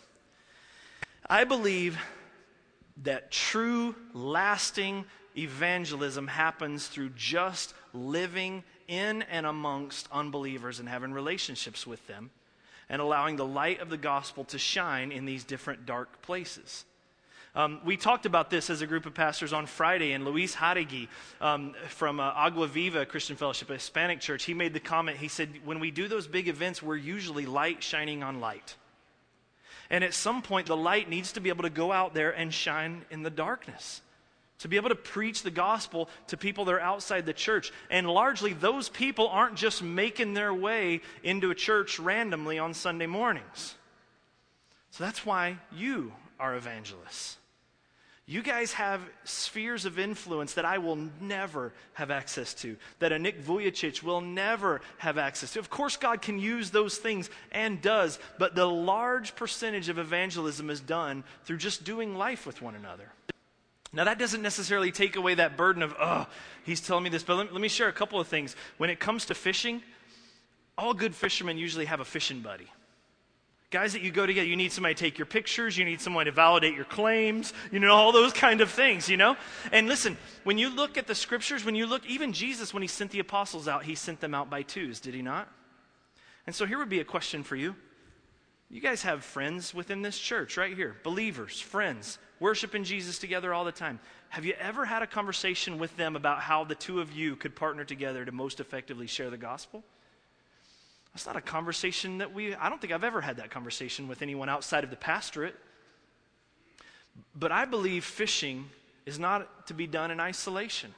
I believe that true, lasting evangelism happens through just living in and amongst unbelievers and having relationships with them and allowing the light of the gospel to shine in these different dark places. Um, we talked about this as a group of pastors on Friday, and Luis Jaregui um, from uh, Agua Viva Christian Fellowship, a Hispanic church, he made the comment, he said, when we do those big events, we're usually light shining on light. And at some point, the light needs to be able to go out there and shine in the darkness, to be able to preach the gospel to people that are outside the church. And largely, those people aren't just making their way into a church randomly on Sunday mornings. So that's why you are evangelists. You guys have spheres of influence that I will never have access to, that a Nick Vujicic will never have access to. Of course, God can use those things and does, but the large percentage of evangelism is done through just doing life with one another. Now, that doesn't necessarily take away that burden of, oh, he's telling me this, but let, let me share a couple of things. When it comes to fishing, all good fishermen usually have a fishing buddy. Guys that you go together, you need somebody to take your pictures, you need someone to validate your claims, you know, all those kind of things, you know? And listen, when you look at the scriptures, when you look, even Jesus, when he sent the apostles out, he sent them out by twos, did he not? And so here would be a question for you. You guys have friends within this church right here, believers, friends, worshiping Jesus together all the time. Have you ever had a conversation with them about how the two of you could partner together to most effectively share the gospel? That's not a conversation that we, I don't think I've ever had that conversation with anyone outside of the pastorate. But I believe fishing is not to be done in isolation.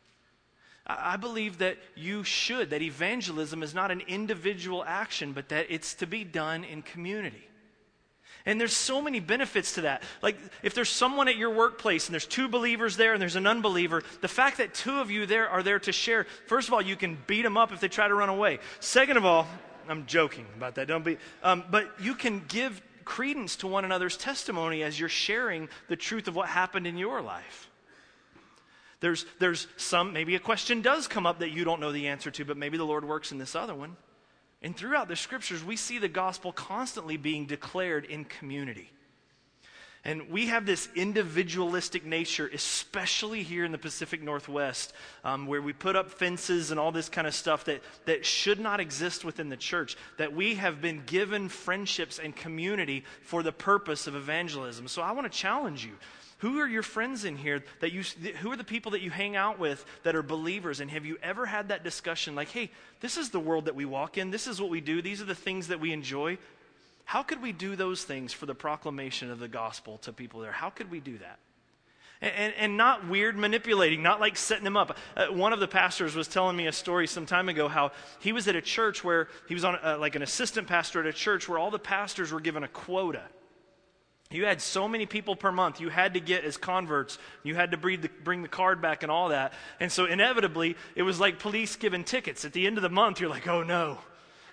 I believe that you should, that evangelism is not an individual action, but that it's to be done in community. And there's so many benefits to that. Like, if there's someone at your workplace and there's two believers there and there's an unbeliever, the fact that two of you there are there to share, first of all, you can beat them up if they try to run away. Second of all, I'm joking about that, don't be, um, but you can give credence to one another's testimony as you're sharing the truth of what happened in your life. There's, there's some, maybe a question does come up that you don't know the answer to, but maybe the Lord works in this other one. And throughout the scriptures, we see the gospel constantly being declared in community. And we have this individualistic nature, especially here in the Pacific Northwest, um, where we put up fences and all this kind of stuff that, that should not exist within the church, that we have been given friendships and community for the purpose of evangelism. So I want to challenge you. Who are your friends in here that you, who are the people that you hang out with that are believers? And have you ever had that discussion like, hey, this is the world that we walk in. This is what we do. These are the things that we enjoy. How could we do those things for the proclamation of the gospel to people there? How could we do that? And, and, and not weird manipulating, not like setting them up. Uh, one of the pastors was telling me a story some time ago how he was at a church where he was on uh, like an assistant pastor at a church where all the pastors were given a quota. You had so many people per month you had to get as converts. You had to bring the, bring the card back and all that. And so inevitably, it was like police giving tickets. At the end of the month, you're like, oh no.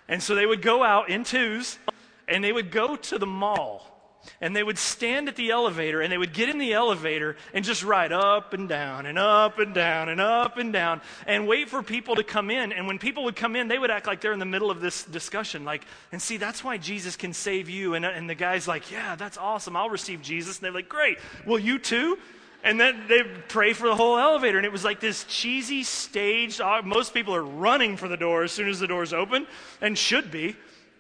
And so they would go out in twos, and they would go to the mall. And they would stand at the elevator, and they would get in the elevator and just ride up and down and up and down and up and down and wait for people to come in. And when people would come in, they would act like they're in the middle of this discussion. Like, and see, that's why Jesus can save you. And, and the guy's like, yeah, that's awesome. I'll receive Jesus. And they're like, great. Well, you too? And then they pray for the whole elevator. And it was like this cheesy staged, most people are running for the door as soon as the doors open, and should be.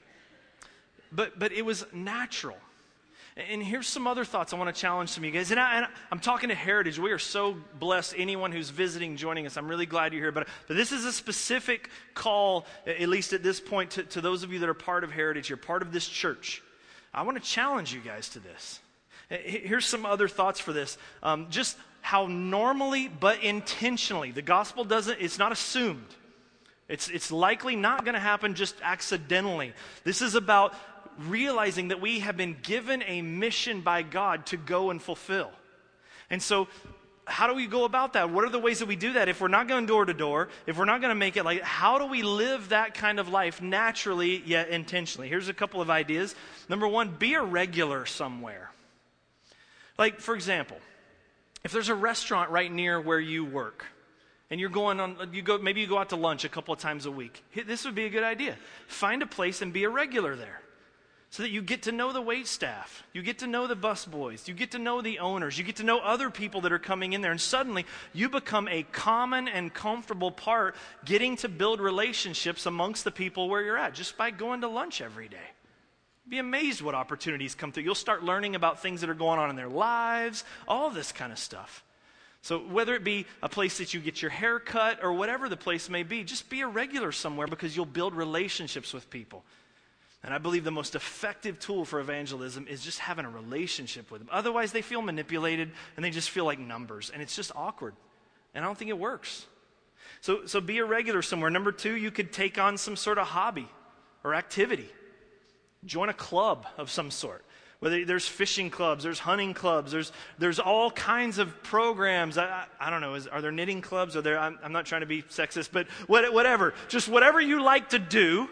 But, but it was natural. And here's some other thoughts I want to challenge some of you guys. And, I, and I'm talking to Heritage. We are so blessed. Anyone who's visiting, joining us, I'm really glad you're here. But, but this is a specific call, at least at this point, to, to those of you that are part of Heritage. You're part of this church. I want to challenge you guys to this. Here's some other thoughts for this. Um, just how normally but intentionally, the gospel doesn't, it's not assumed. It's, it's likely not going to happen just accidentally. This is about realizing that we have been given a mission by God to go and fulfill. And so, how do we go about that? What are the ways that we do that? If we're not going door to door, if we're not going to make it like, how do we live that kind of life naturally yet intentionally? Here's a couple of ideas. Number one, be a regular somewhere. Like, for example, if there's a restaurant right near where you work, and you're going on, you go, maybe you go out to lunch a couple of times a week. This would be a good idea. Find a place and be a regular there, so that you get to know the wait staff, you get to know the bus boys, you get to know the owners, you get to know other people that are coming in there, and suddenly you become a common and comfortable part, getting to build relationships amongst the people where you're at, just by going to lunch every day. Be amazed what opportunities come through. You'll start learning about things that are going on in their lives, all this kind of stuff. So whether it be a place that you get your hair cut or whatever the place may be, just be a regular somewhere, because you'll build relationships with people. And I believe the most effective tool for evangelism is just having a relationship with them. Otherwise, they feel manipulated and they just feel like numbers, and it's just awkward. And I don't think it works. So, so be a regular somewhere. Number two, you could take on some sort of hobby or activity. Join a club of some sort. Whether there's fishing clubs, there's hunting clubs, there's there's all kinds of programs. I, I, I don't know, is, are there knitting clubs? Are there? I'm, I'm not trying to be sexist, but what, whatever. Just whatever you like to do,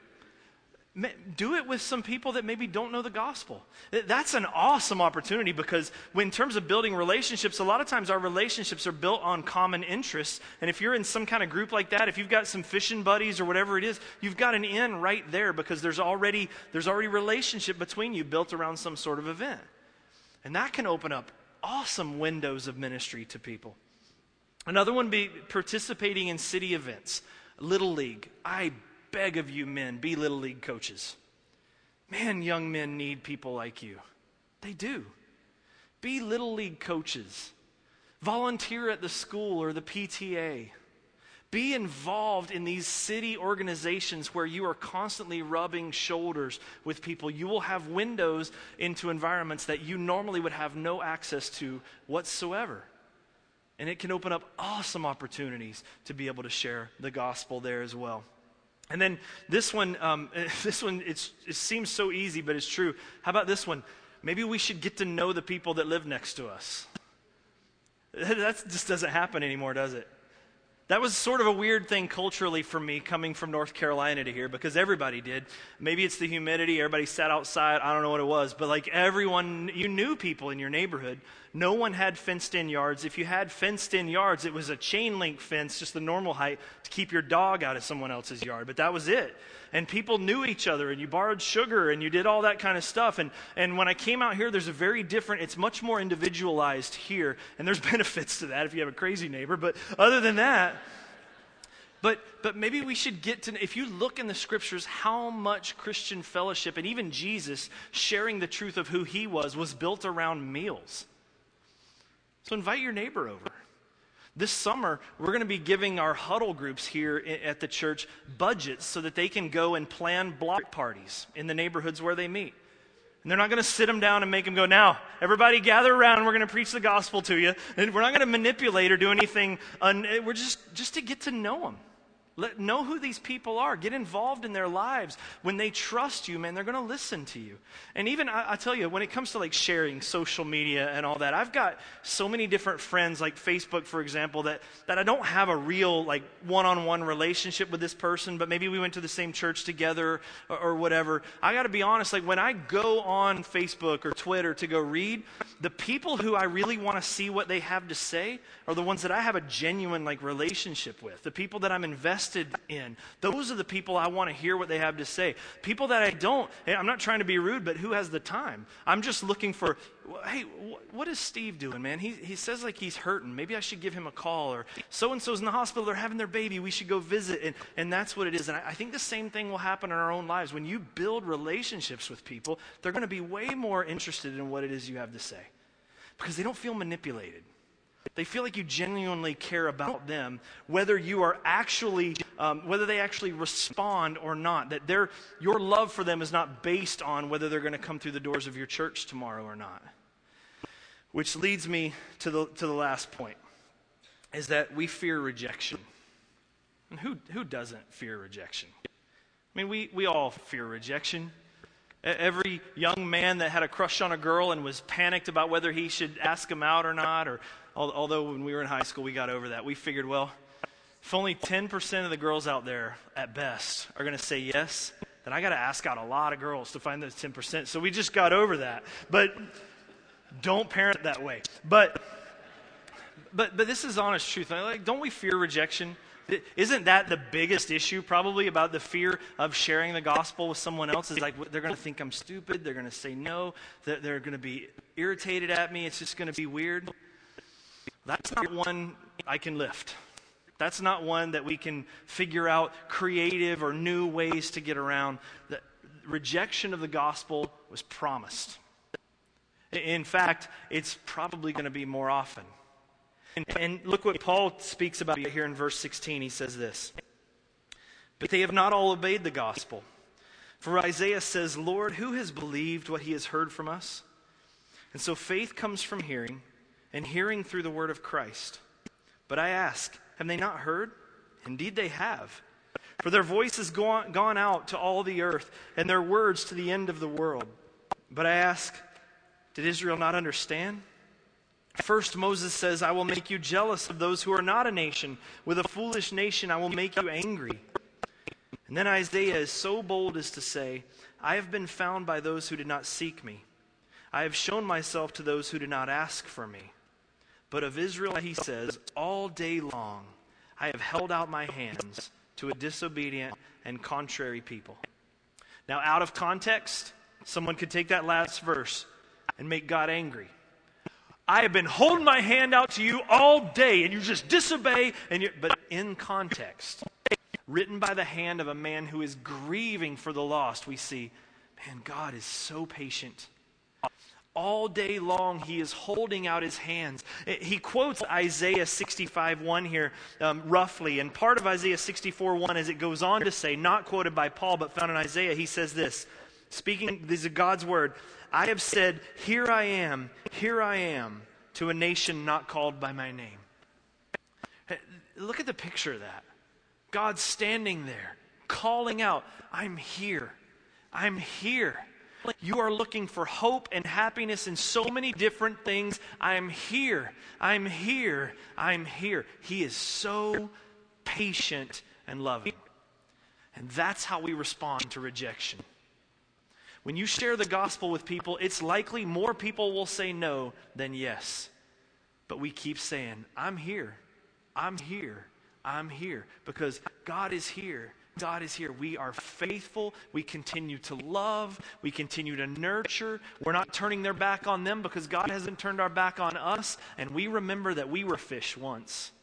do it with some people that maybe don't know the gospel. That's an awesome opportunity, because when, in terms of building relationships, a lot of times our relationships are built on common interests. And if you're in some kind of group like that, if you've got some fishing buddies or whatever it is, you've got an in right there, because there's already there's already relationship between you built around some sort of event. And that can open up awesome windows of ministry to people. Another one be participating in city events. Little League. I beg of you men, be Little League coaches. Man, young men need people like you. They do. Be Little League coaches. Volunteer at the school or the P T A. Be involved in these city organizations where you are constantly rubbing shoulders with people. You will have windows into environments that you normally would have no access to whatsoever. And it can open up awesome opportunities to be able to share the gospel there as well. And then this one, um, this one, it's, it seems so easy, but it's true. How about this one? Maybe we should get to know the people that live next to us. That just doesn't happen anymore, does it? That was sort of a weird thing culturally for me, coming from North Carolina to here, because everybody did. Maybe it's the humidity, everybody sat outside, I don't know what it was, but like everyone, you knew people in your neighborhood. No one had fenced-in yards. If you had fenced-in yards, it was a chain link fence, just the normal height, to keep your dog out of someone else's yard, but that was it. And people knew each other, and you borrowed sugar, and you did all that kind of stuff. And, and when I came out here, there's a very different, it's much more individualized here, and there's benefits to that if you have a crazy neighbor, but other than that, But but maybe we should get to, if you look in the scriptures, how much Christian fellowship, and even Jesus sharing the truth of who he was, was built around meals. So invite your neighbor over. This summer, we're going to be giving our huddle groups here at the church budgets so that they can go and plan block parties in the neighborhoods where they meet. And they're not going to sit them down and make them go, now, everybody gather around, we're going to preach the gospel to you. And we're not going to manipulate or do anything. Un- we're just, just to get to know them. Let, know who these people are. Get involved in their lives. When they trust you, man, they're going to listen to you. And even, I, I tell you, when it comes to like sharing social media and all that, I've got so many different friends, like Facebook, for example, that, that I don't have a real like one-on-one relationship with this person, but maybe we went to the same church together or, or whatever. I got to be honest, like when I go on Facebook or Twitter to go read, the people who I really want to see what they have to say are the ones that I have a genuine like relationship with. The people that I'm invested in. Those are the people I want to hear what they have to say. People that I don't, and I'm not trying to be rude, but who has the time? I'm just looking for, hey, what is Steve doing, man? He he says like he's hurting. Maybe I should give him a call. Or so-and-so's in the hospital, they're having their baby. We should go visit. And, and that's what it is. And I, I think the same thing will happen in our own lives. When you build relationships with people, they're going to be way more interested in what it is you have to say because they don't feel manipulated. They feel like you genuinely care about them, whether you are actually, um, whether they actually respond or not. That their your love for them is not based on whether they're going to come through the doors of your church tomorrow or not. Which leads me to the to the last point, is that we fear rejection. And who who doesn't fear rejection? I mean, we we all fear rejection. Every young man that had a crush on a girl and was panicked about whether he should ask him out or not, or although when we were in high school we got over that, we figured, well, if only ten percent of the girls out there at best are going to say yes, then I got to ask out a lot of girls to find those ten percent. So we just got over that. But don't parent that way. But but but this is honest truth. Like, don't we fear rejection? Isn't that the biggest issue probably about the fear of sharing the gospel with someone else? Is like they're going to think I'm stupid. They're going to say no. That they're going to be irritated at me. It's just going to be weird. That's not one I can lift. That's not one that we can figure out creative or new ways to get around. The rejection of the gospel was promised. In fact, it's probably going to be more often. And, and look what Paul speaks about here in verse sixteen. He says this, "But they have not all obeyed the gospel. For Isaiah says, 'Lord, who has believed what he has heard from us?' And so faith comes from hearing, and hearing through the word of Christ. But I ask, have they not heard? Indeed they have. For their voice has gone, gone out to all the earth, and their words to the end of the world. But I ask, did Israel not understand? First, Moses says, 'I will make you jealous of those who are not a nation. With a foolish nation I will make you angry.' And then Isaiah is so bold as to say, 'I have been found by those who did not seek me. I have shown myself to those who did not ask for me.' But of Israel he says, 'All day long I have held out my hands to a disobedient and contrary people.'" Now, out of context, someone could take that last verse and make God angry. I have been holding my hand out to you all day, and you just disobey. And you're, but in context, written by the hand of a man who is grieving for the lost, we see, man, God is so patient. All day long, he is holding out his hands. He quotes Isaiah sixty-five one here, um, roughly. And part of Isaiah sixty-four one, as it goes on to say, not quoted by Paul, but found in Isaiah, he says this, speaking, this is God's word, "I have said, here I am, here I am, to a nation not called by my name." Look at the picture of that. God standing there, calling out, "I'm here, I'm here. You are looking for hope and happiness in so many different things. I'm here, I'm here, I'm here." He is so patient and loving. And that's how we respond to rejection. When you share the gospel with people, it's likely more people will say no than yes. But we keep saying, I'm here, I'm here, I'm here. Because God is here, God is here. We are faithful, we continue to love, we continue to nurture. We're not turning their back on them because God hasn't turned our back on us. And we remember that we were fish once.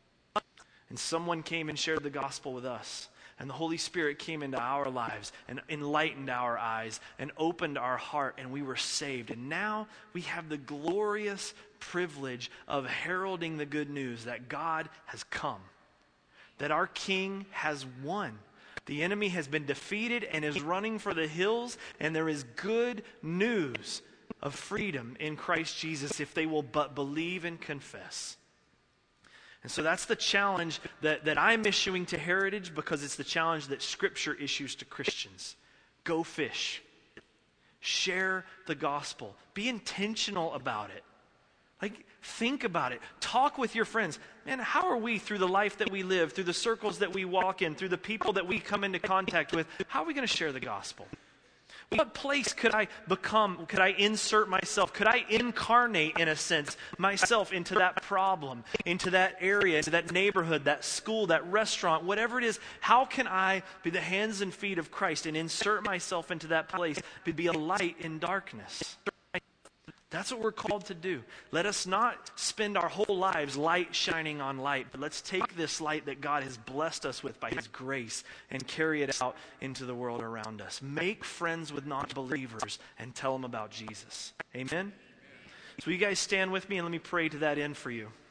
And someone came and shared the gospel with us. And the Holy Spirit came into our lives and enlightened our eyes and opened our heart, and we were saved. And now we have the glorious privilege of heralding the good news that God has come, that our King has won. The enemy has been defeated and is running for the hills, and there is good news of freedom in Christ Jesus if they will but believe and confess. And so that's the challenge that, that I'm issuing to Heritage, because it's the challenge that Scripture issues to Christians. Go fish. Share the gospel. Be intentional about it. Like, think about it. Talk with your friends. Man, how are we, through the life that we live, through the circles that we walk in, through the people that we come into contact with, how are we going to share the gospel? What place could I become? Could I insert myself? Could I incarnate, in a sense, myself into that problem, into that area, into that neighborhood, that school, that restaurant, whatever it is? How can I be the hands and feet of Christ and insert myself into that place, to be a light in darkness? That's what we're called to do. Let us not spend our whole lives light shining on light, but let's take this light that God has blessed us with by His grace and carry it out into the world around us. Make friends with non-believers and tell them about Jesus. Amen? So you guys stand with me and let me pray to that end for you.